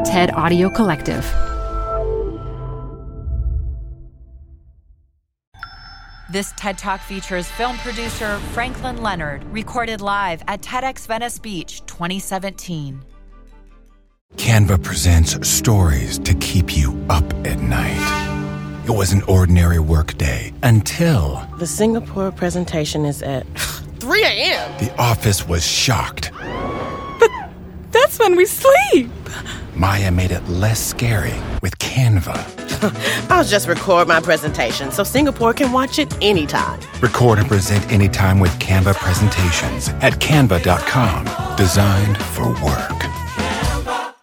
TED Audio Collective. This TED Talk features film producer Franklin Leonard, recorded live at TEDx Venice Beach 2017. Canva presents stories to keep you up at night. It was an ordinary workday until... The Singapore presentation is at 3 a.m. The office was shocked. But that's when we sleep. Maya made it less scary with Canva. I'll just record my presentation so Singapore can watch it anytime. Record and present anytime with Canva presentations at canva.com. Designed for work.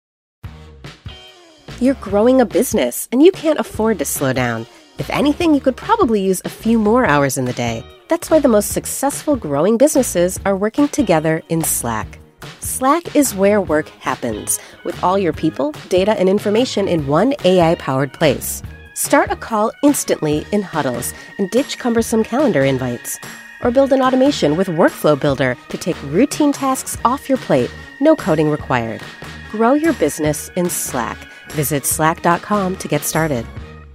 You're growing a business, and you can't afford to slow down. If anything, you could probably use a few more hours in the day. That's why the most successful growing businesses are working together in Slack. Slack is where work happens, with all your people, data, and information in one AI-powered place. Start a call instantly in huddles and ditch cumbersome calendar invites. Or build an automation with Workflow Builder to take routine tasks off your plate, no coding required. Grow your business in Slack. Visit slack.com to get started.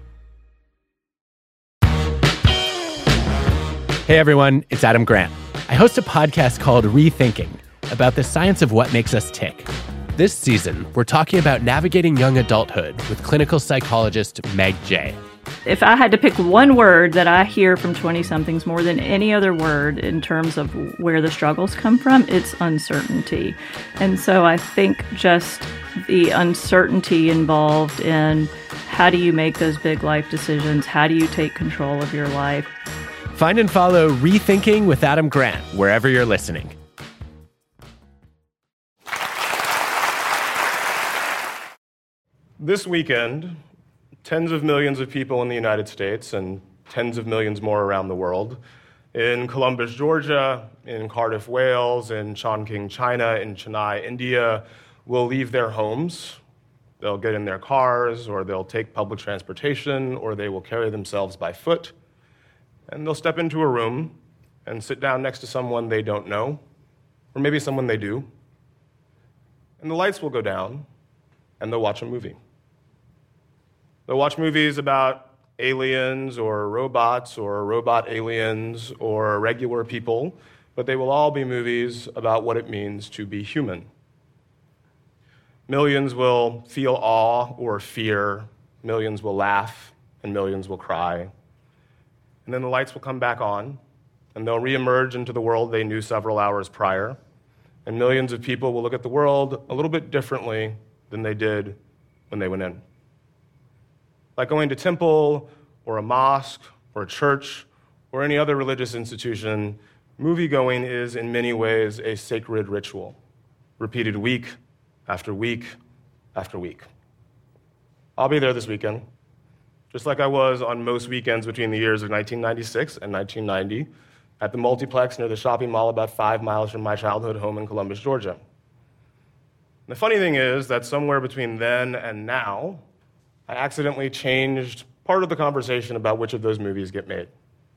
Hey everyone, it's Adam Grant. I host a podcast called Rethinking, about the science of what makes us tick. This season, we're talking about navigating young adulthood with clinical psychologist Meg Jay. If I had to pick one word that I hear from 20-somethings more than any other word in terms of where the struggles come from, it's uncertainty. And so I think just the uncertainty involved in how do you make those big life decisions? How do you take control of your life? Find and follow Rethinking with Adam Grant wherever you're listening. This weekend, tens of millions of people in the United States and tens of millions more around the world, in Columbus, Georgia, in Cardiff, Wales, in Chongqing, China, in Chennai, India, will leave their homes. They'll get in their cars, or they'll take public transportation, or they will carry themselves by foot, and they'll step into a room and sit down next to someone they don't know, or maybe someone they do, and the lights will go down, and they'll watch a movie. They'll watch movies about aliens or robots or robot aliens or regular people, but they will all be movies about what it means to be human. Millions will feel awe or fear, millions will laugh, and millions will cry. And then the lights will come back on, and they'll reemerge into the world they knew several hours prior, and millions of people will look at the world a little bit differently than they did when they went in. Like going to temple or a mosque or a church or any other religious institution, movie-going is in many ways a sacred ritual, repeated week after week after week. I'll be there this weekend, just like I was on most weekends between the years of 1996 and 1990 at the multiplex near the shopping mall about 5 miles from my childhood home in Columbus, Georgia. The funny thing is that somewhere between then and now, I accidentally changed part of the conversation about which of those movies get made.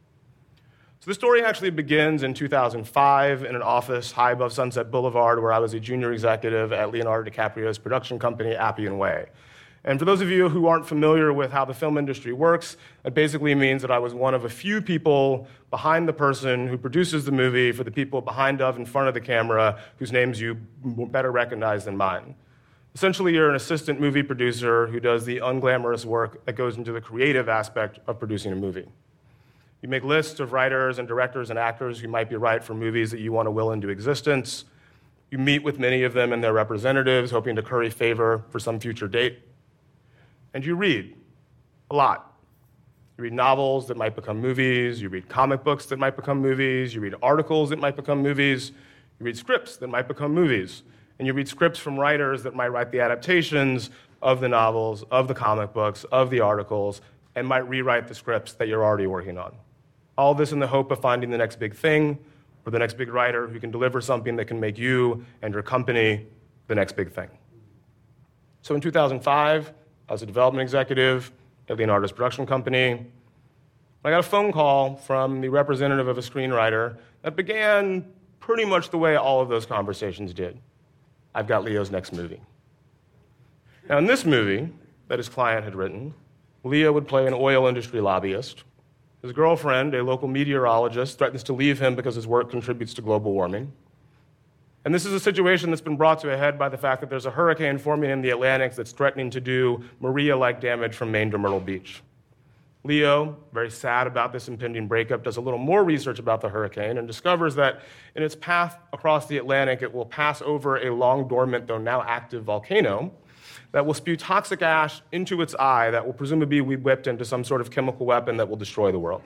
So the story actually begins in 2005 in an office high above Sunset Boulevard where I was a junior executive at Leonardo DiCaprio's production company, Appian Way. And for those of you who aren't familiar with how the film industry works, it basically means that I was one of a few people behind the person who produces the movie for the people behind of and front of the camera whose names you better recognize than mine. Essentially, you're an assistant movie producer who does the unglamorous work that goes into the creative aspect of producing a movie. You make lists of writers and directors and actors who might be right for movies that you want to will into existence. You meet with many of them and their representatives, hoping to curry favor for some future date. And you read a lot. You read novels that might become movies. You read comic books that might become movies. You read articles that might become movies. You read scripts that might become movies. And you read scripts from writers that might write the adaptations of the novels, of the comic books, of the articles, and might rewrite the scripts that you're already working on. All this in the hope of finding the next big thing or the next big writer who can deliver something that can make you and your company the next big thing. So in 2005, I was a development executive at Leonardo's production company. I got a phone call from the representative of a screenwriter that began pretty much the way all of those conversations did. I've got Leo's next movie. Now, in this movie that his client had written, Leo would play an oil industry lobbyist. His girlfriend, a local meteorologist, threatens to leave him because his work contributes to global warming. And this is a situation that's been brought to a head by the fact that there's a hurricane forming in the Atlantic that's threatening to do Maria-like damage from Maine to Myrtle Beach. Leo, very sad about this impending breakup, does a little more research about the hurricane and discovers that in its path across the Atlantic, it will pass over a long dormant, though now active volcano that will spew toxic ash into its eye that will presumably be whipped into some sort of chemical weapon that will destroy the world.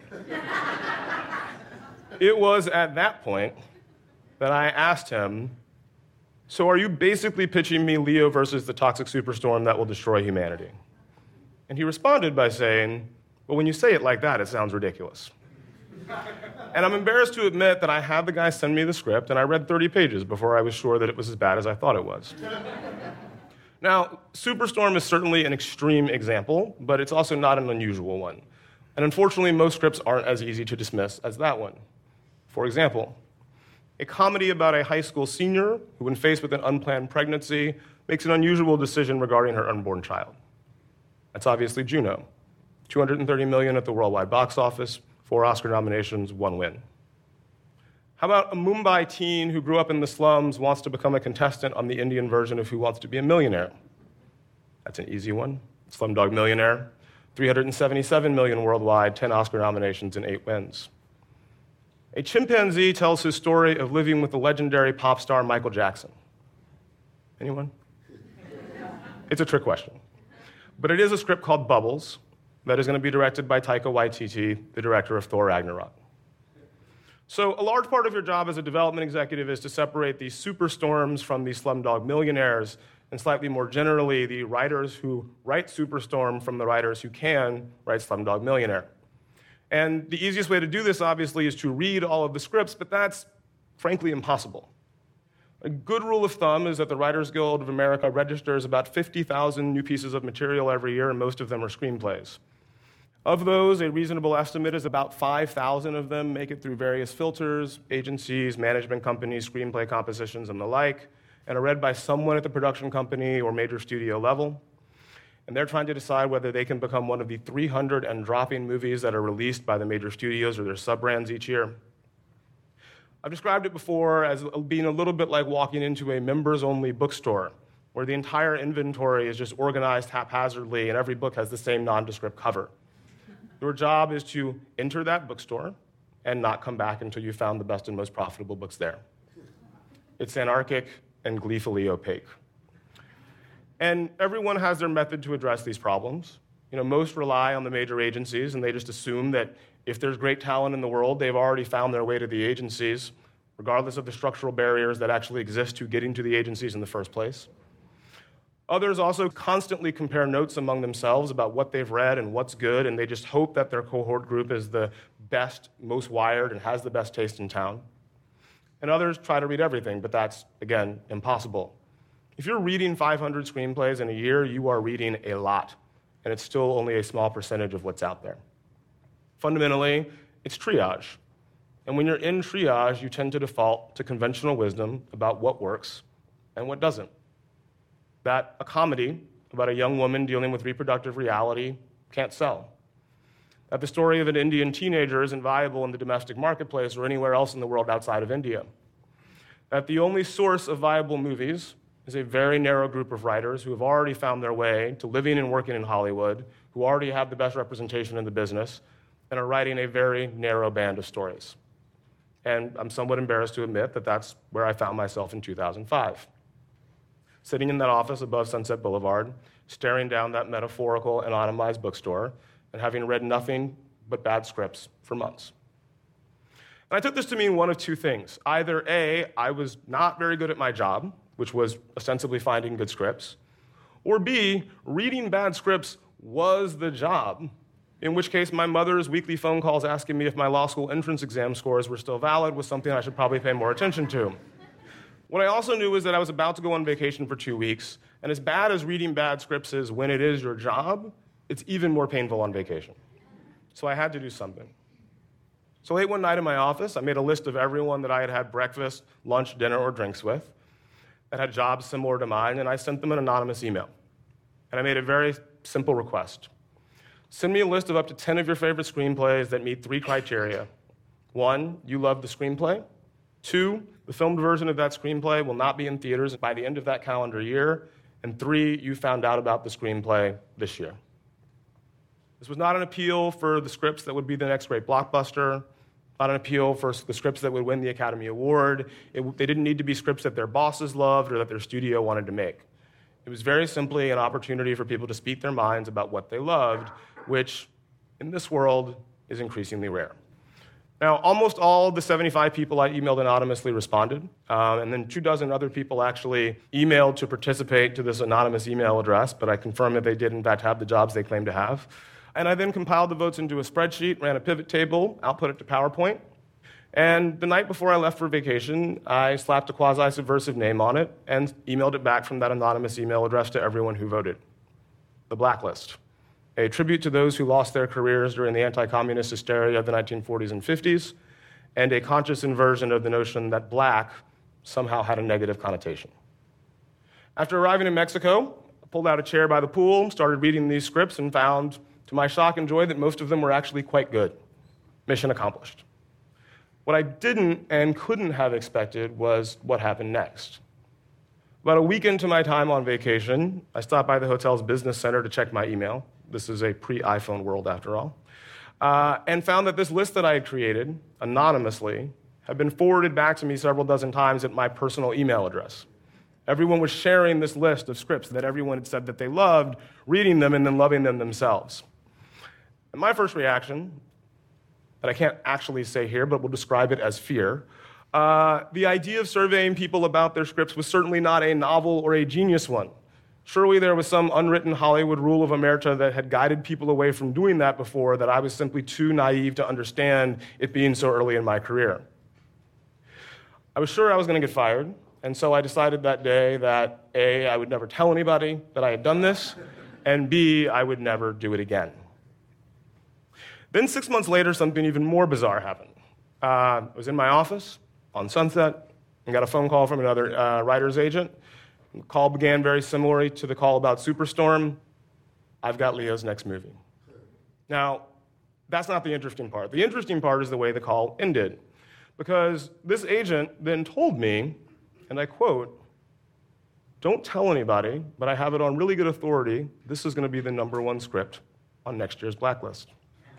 It was at that point that I asked him, so are you basically pitching me Leo versus the toxic superstorm that will destroy humanity? And he responded by saying, well, when you say it like that, it sounds ridiculous. And I'm embarrassed to admit that I had the guy send me the script, and I read 30 pages before I was sure that it was as bad as I thought it was. Now, Superstorm is certainly an extreme example, but it's also not an unusual one. And unfortunately, most scripts aren't as easy to dismiss as that one. For example, a comedy about a high school senior who, when faced with an unplanned pregnancy, makes an unusual decision regarding her unborn child. That's obviously Juno. $230 million at the worldwide box office, 4 Oscar nominations, 1 win. How about a Mumbai teen who grew up in the slums wants to become a contestant on the Indian version of Who Wants to Be a Millionaire? That's an easy one. Slumdog Millionaire, $377 million worldwide, 10 Oscar nominations, and 8 wins. A chimpanzee tells his story of living with the legendary pop star Michael Jackson. Anyone? It's a trick question. But it is a script called Bubbles that is going to be directed by Taika Waititi, the director of Thor Ragnarok. So a large part of your job as a development executive is to separate these superstorms from these slumdog millionaires, and slightly more generally, the writers who write Superstorm from the writers who can write Slumdog Millionaire. And the easiest way to do this, obviously, is to read all of the scripts, but that's frankly impossible. A good rule of thumb is that the Writers Guild of America registers about 50,000 new pieces of material every year, and most of them are screenplays. Of those, a reasonable estimate is about 5,000 of them make it through various filters, agencies, management companies, screenplay compositions, and the like, and are read by someone at the production company or major studio level. And they're trying to decide whether they can become one of the 300 and dropping movies that are released by the major studios or their sub-brands each year. I've described it before as being a little bit like walking into a members-only bookstore, where the entire inventory is just organized haphazardly and every book has the same nondescript cover. Your job is to enter that bookstore and not come back until you found the best and most profitable books there. It's anarchic and gleefully opaque. And everyone has their method to address these problems. Most rely on the major agencies, and they just assume that if there's great talent in the world, they've already found their way to the agencies, regardless of the structural barriers that actually exist to getting to the agencies in the first place. Others also constantly compare notes among themselves about what they've read and what's good, and they just hope that their cohort group is the best, most wired, and has the best taste in town. And others try to read everything, but that's, again, impossible. If you're reading 500 screenplays in a year, you are reading a lot, and it's still only a small percentage of what's out there. Fundamentally, it's triage. And when you're in triage, you tend to default to conventional wisdom about what works and what doesn't. That a comedy about a young woman dealing with reproductive reality can't sell. That the story of an Indian teenager isn't viable in the domestic marketplace or anywhere else in the world outside of India. That the only source of viable movies is a very narrow group of writers who have already found their way to living and working in Hollywood, who already have the best representation in the business, and are writing a very narrow band of stories. And I'm somewhat embarrassed to admit that that's where I found myself in 2005. Sitting in that office above Sunset Boulevard, staring down that metaphorical, anonymized bookstore, and having read nothing but bad scripts for months. And I took this to mean one of two things. Either A, I was not very good at my job, which was ostensibly finding good scripts, or B, reading bad scripts was the job, in which case my mother's weekly phone calls asking me if my law school entrance exam scores were still valid was something I should probably pay more attention to. What I also knew was that I was about to go on vacation for 2 weeks, and as bad as reading bad scripts is when it is your job, it's even more painful on vacation. So I had to do something. So late one night in my office, I made a list of everyone that I had had breakfast, lunch, dinner, or drinks with that had jobs similar to mine, and I sent them an anonymous email. and I made a very simple request. Send me a list of up to 10 of your favorite screenplays that meet 3 criteria. 1, you love the screenplay. 2, the filmed version of that screenplay will not be in theaters by the end of that calendar year. And 3, you found out about the screenplay this year. This was not an appeal for the scripts that would be the next great blockbuster, not an appeal for the scripts that would win the Academy Award. They didn't need to be scripts that their bosses loved or that their studio wanted to make. It was very simply an opportunity for people to speak their minds about what they loved, which in this world is increasingly rare. Now, almost all of the 75 people I emailed anonymously responded, and then 24 other people actually emailed to participate to this anonymous email address, but I confirmed that they did in fact have the jobs they claimed to have. And I then compiled the votes into a spreadsheet, ran a pivot table, output it to PowerPoint, and the night before I left for vacation, I slapped a quasi-subversive name on it and emailed it back from that anonymous email address to everyone who voted. The Blacklist, a tribute to those who lost their careers during the anti-communist hysteria of the 1940s and 50s, and a conscious inversion of the notion that black somehow had a negative connotation. After arriving in Mexico, I pulled out a chair by the pool, started reading these scripts, and found, to my shock and joy, that most of them were actually quite good. Mission accomplished. What I didn't and couldn't have expected was what happened next. About a week into my time on vacation, I stopped by the hotel's business center to check my email. This is a pre-iPhone world, after all. And found that this list that I had created, anonymously, had been forwarded back to me several dozen times at my personal email address. Everyone was sharing this list of scripts that everyone had said that they loved, reading them and then loving them themselves. And my first reaction, that I can't actually say here, but we'll describe it as fear, the idea of surveying people about their scripts was certainly not a novel or a genius one. Surely there was some unwritten Hollywood rule of omerta that had guided people away from doing that before, that I was simply too naive to understand it being so early in my career. I was sure I was going to get fired, and so I decided that day that A, I would never tell anybody that I had done this, and B, I would never do it again. Then 6 months later, something even more bizarre happened. I was in my office on Sunset and got a phone call from another writer's agent. The call began very similarly to the call about Superstorm. I've got Leo's next movie. Now, that's not the interesting part. The interesting part is the way the call ended, because this agent then told me, and I quote, "Don't tell anybody, but I have it on really good authority, this is going to be the #1 script on next year's Blacklist."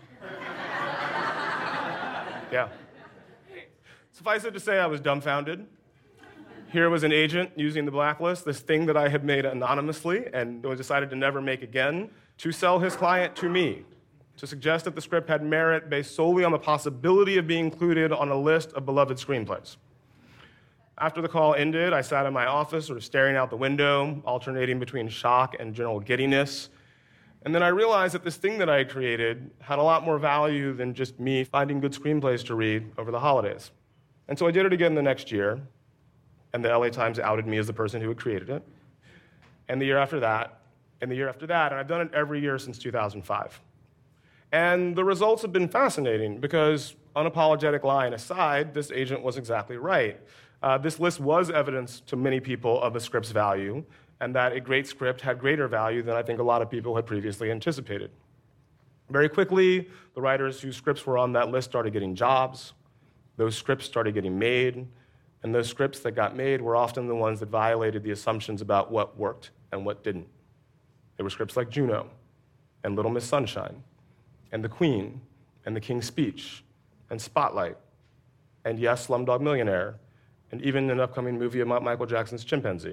Yeah. Suffice it to say, I was dumbfounded. Here was an agent using the Blacklist, this thing that I had made anonymously and decided to never make again, to sell his client to me, to suggest that the script had merit based solely on the possibility of being included on a list of beloved screenplays. After the call ended, I sat in my office, sort of staring out the window, alternating between shock and general giddiness. And then I realized that this thing that I had created had a lot more value than just me finding good screenplays to read over the holidays. And so I did it again the next year, and the LA Times outed me as the person who had created it. And the year after that, and the year after that, and I've done it every year since 2005. And the results have been fascinating because, unapologetic lying aside, this agent was exactly right. This list was evidence to many people of the script's value, and that a great script had greater value than I think a lot of people had previously anticipated. Very quickly, the writers whose scripts were on that list started getting jobs. Those scripts started getting made, and those scripts that got made were often the ones that violated the assumptions about what worked and what didn't. There were scripts like Juno, and Little Miss Sunshine, and The Queen, and The King's Speech, and Spotlight, and yes, Slumdog Millionaire, and even an upcoming movie about Michael Jackson's Chimpanzee.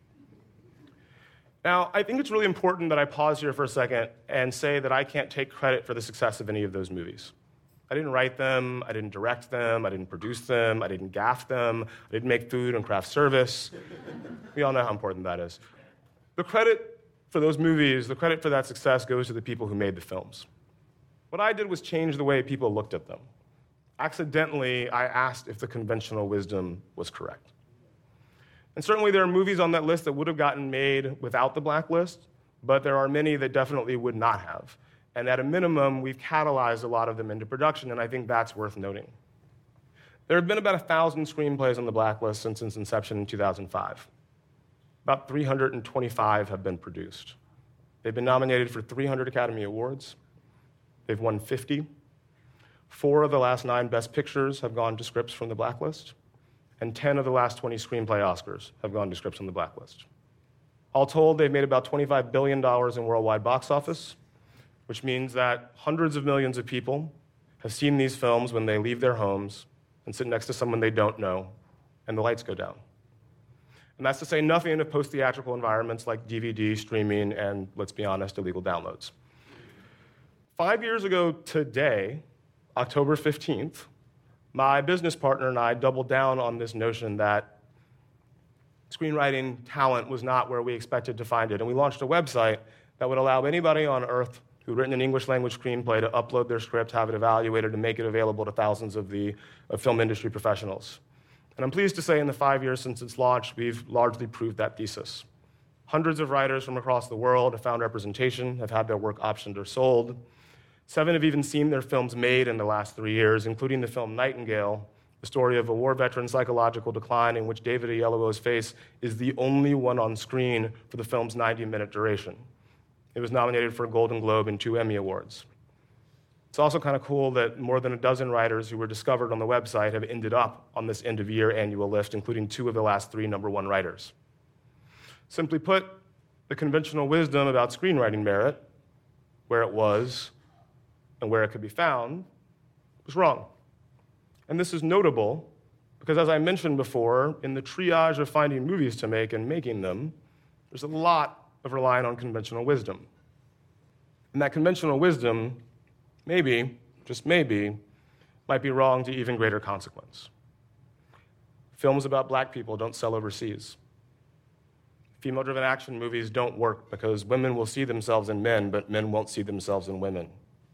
Now, I think it's really important that I pause here for a second and say that I can't take credit for the success of any of those movies. I didn't write them, I didn't direct them, I didn't produce them, I didn't gaff them, I didn't make food and craft service. We all know how important that is. The credit for those movies, the credit for that success goes to the people who made the films. What I did was change the way people looked at them. Accidentally, I asked if the conventional wisdom was correct. And certainly there are movies on that list that would have gotten made without the Blacklist, but there are many that definitely would not have. And at a minimum, we've catalyzed a lot of them into production, and I think that's worth noting. There have been about 1,000 screenplays on the Blacklist since its inception in 2005. About 325 have been produced. They've been nominated for 300 Academy Awards. They've won 50. 4 of the last 9 Best Pictures have gone to scripts from the Blacklist, and 10 of the last 20 Screenplay Oscars have gone to scripts from the Blacklist. All told, they've made about $25 billion in worldwide box office, which means that hundreds of millions of people have seen these films when they leave their homes and sit next to someone they don't know, and the lights go down. And that's to say nothing of post-theatrical environments like DVD, streaming, and, let's be honest, illegal downloads. 5 years ago today, October 15th, my business partner and I doubled down on this notion that screenwriting talent was not where we expected to find it, and we launched a website that would allow anybody on earth who'd written an English-language screenplay to upload their script, have it evaluated, and make it available to thousands of film industry professionals. And I'm pleased to say in the 5 years since its launch, we've largely proved that thesis. Hundreds of writers from across the world have found representation, have had their work optioned or sold. 7 have even seen their films made in the last 3 years, including the film Nightingale, the story of a war veteran's psychological decline in which David Oyelowo's face is the only one on screen for the film's 90-minute duration. It was nominated for a Golden Globe and 2 Emmy Awards. It's also kind of cool that more than a dozen writers who were discovered on the website have ended up on this end-of-year annual list, including 2 of the last 3 #1 writers. Simply put, the conventional wisdom about screenwriting merit, where it was and where it could be found, was wrong. And this is notable because, as I mentioned before, in the triage of finding movies to make and making them, there's a lot of relying on conventional wisdom. And that conventional wisdom, maybe, just maybe, might be wrong to even greater consequence. Films about black people don't sell overseas. Female-driven action movies don't work because women will see themselves in men, but men won't see themselves in women.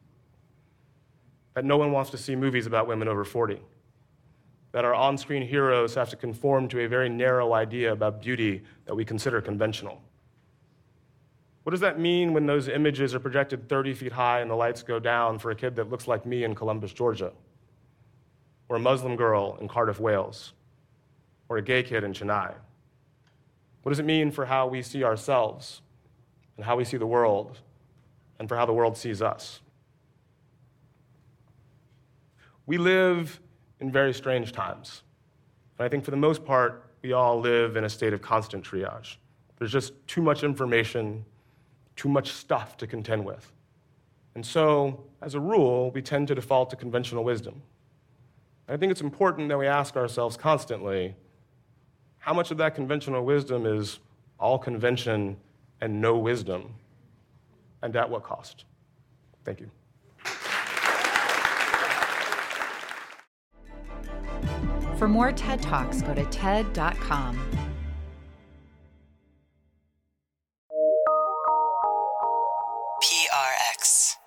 That no one wants to see movies about women over 40. That our on-screen heroes have to conform to a very narrow idea about beauty that we consider conventional. What does that mean when those images are projected 30 feet high and the lights go down for a kid that looks like me in Columbus, Georgia? Or a Muslim girl in Cardiff, Wales? Or a gay kid in Chennai? What does it mean for how we see ourselves and how we see the world and for how the world sees us? We live in very strange times. And I think for the most part, we all live in a state of constant triage. There's just too much information, too much stuff to contend with. And so, as a rule, we tend to default to conventional wisdom. And I think it's important that we ask ourselves constantly, how much of that conventional wisdom is all convention and no wisdom, and at what cost? Thank you. For more TED Talks, go to TED.com. PRX.